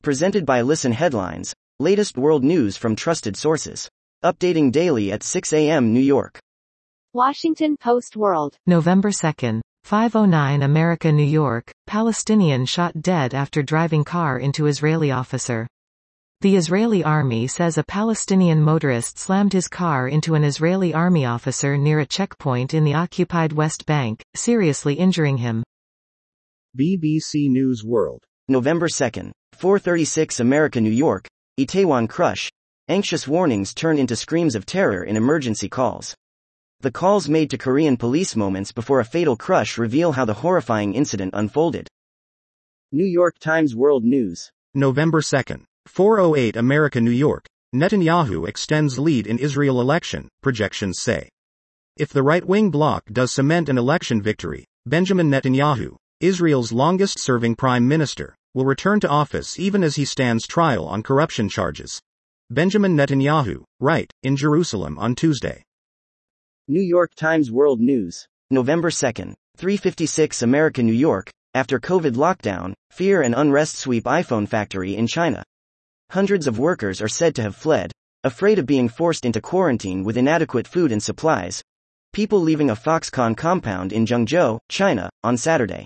Presented by Listen Headlines, latest world news from trusted sources. Updating daily at 6 a.m. New York. Washington Post World. November 2, 5:09 America, New York, Palestinian shot dead after driving car into Israeli officer. The Israeli army says a Palestinian motorist slammed his car into an Israeli army officer near a checkpoint in the occupied West Bank, seriously injuring him. BBC News World. November 2, 4:36 America, New York, Itaewon crush. Anxious warnings turn into screams of terror in emergency calls. The calls made to Korean police moments before a fatal crush reveal how the horrifying incident unfolded. New York Times World News. November 2, 4:08 America, New York, Netanyahu extends lead in Israel election, projections say. If the right-wing bloc does cement an election victory, Benjamin Netanyahu, Israel's longest-serving prime minister, will return to office even as he stands trial on corruption charges. Benjamin Netanyahu, right, in Jerusalem on Tuesday. New York Times World News. November 2, 3:56 America, New York, after COVID lockdown, fear and unrest sweep iPhone factory in China. Hundreds of workers are said to have fled, afraid of being forced into quarantine with inadequate food and supplies. People leaving a Foxconn compound in Zhengzhou, China, on Saturday.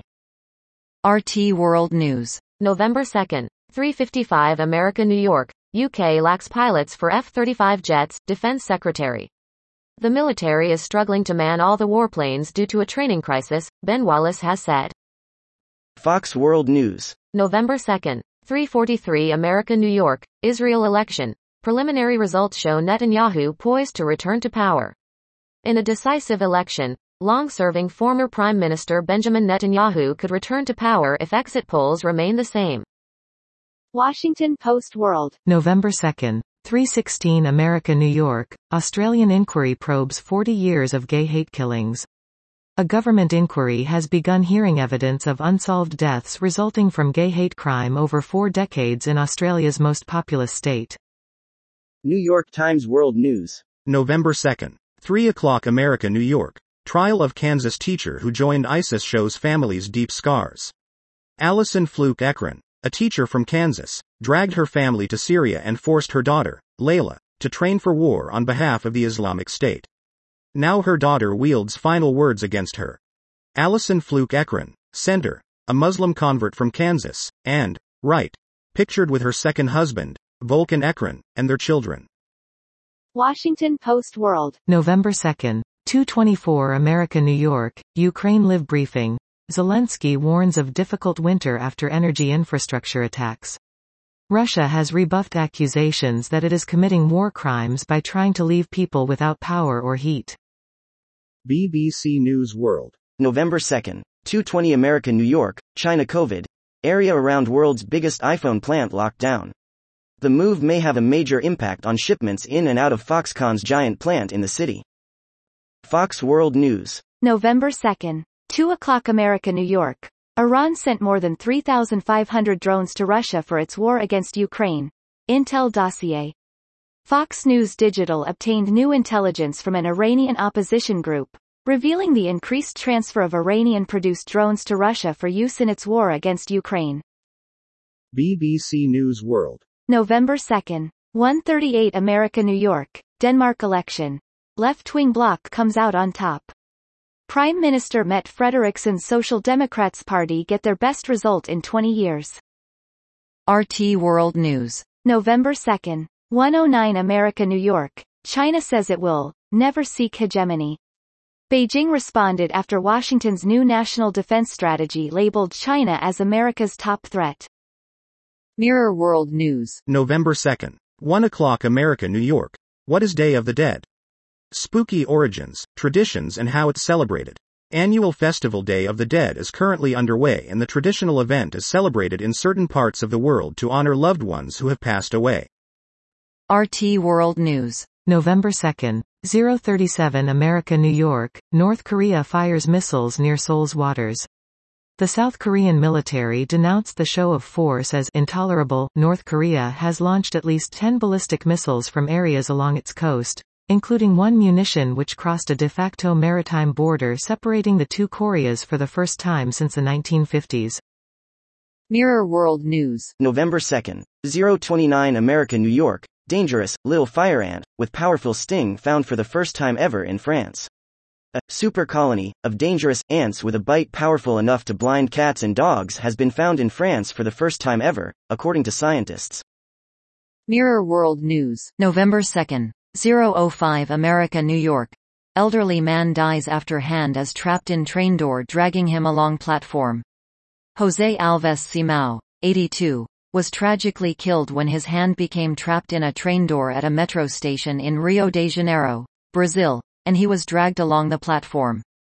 RT World News. November 2, 3:55 America, New York, UK lacks pilots for F-35 jets, Defense Secretary. The military is struggling to man all the warplanes due to a training crisis, Ben Wallace has said. Fox World News. November 2, 3:43 America, New York, Israel election. Preliminary results show Netanyahu poised to return to power. In a decisive election, long-serving former Prime Minister Benjamin Netanyahu could return to power if exit polls remain the same. Washington Post World. November 2, 3:16 America, New York, Australian inquiry probes 40 years of gay hate killings. A government inquiry has begun hearing evidence of unsolved deaths resulting from gay hate crime over 4 decades in Australia's most populous state. New York Times World News. November 2, 3:00 America, New York, trial of Kansas teacher who joined ISIS shows families' deep scars. Allison Fluke Ekron, a teacher from Kansas, dragged her family to Syria and forced her daughter, Layla, to train for war on behalf of the Islamic State. Now her daughter wields final words against her. Allison Fluke Ekron, Center, a Muslim convert from Kansas, and, right, pictured with her second husband, Volkan Ekron, and their children. Washington Post World. November 2, 2:24 America, New York, Ukraine Live briefing. Zelensky warns of difficult winter after energy infrastructure attacks. Russia has rebuffed accusations that it is committing war crimes by trying to leave people without power or heat. BBC News World. November 2, 2:20 America, New York, China COVID. Area around world's biggest iPhone plant locked down. The move may have a major impact on shipments in and out of Foxconn's giant plant in the city. Fox World News. November 2, 2:00 America, New York. Iran sent more than 3,500 drones to Russia for its war against Ukraine. Intel dossier. Fox News Digital obtained new intelligence from an Iranian opposition group, revealing the increased transfer of Iranian-produced drones to Russia for use in its war against Ukraine. BBC News World. November 2, 1:38 America, New York, Denmark election. Left-wing bloc comes out on top. Prime Minister Mette Frederikson's Social Democrats Party get their best result in 20 years. RT World News. November 2, 1:09 America, New York, China says it will never seek hegemony. Beijing responded after Washington's new national defense strategy labeled China as America's top threat. Mirror World News. November 2, 1:00 America, New York. What is Day of the Dead? Spooky origins, traditions and how it's celebrated. Annual festival Day of the Dead is currently underway and the traditional event is celebrated in certain parts of the world to honor loved ones who have passed away. RT World News. November 2, 0:37 America, New York, North Korea fires missiles near Seoul's waters. The South Korean military denounced the show of force as intolerable. North Korea has launched at least 10 ballistic missiles from areas along its coast, including one munition which crossed a de facto maritime border separating the two Koreas for the first time since the 1950s. Mirror World News. November 2nd. 029 America, New York. Dangerous, little fire ant, with powerful sting found for the first time ever in France. A super colony of dangerous ants with a bite powerful enough to blind cats and dogs has been found in France for the first time ever, according to scientists. Mirror World News. November 2nd. 005 America, New York. Elderly man dies after hand is trapped in train door dragging him along platform. Jose Alves Simão, 82, was tragically killed when his hand became trapped in a train door at a metro station in Rio de Janeiro, Brazil, and he was dragged along the platform.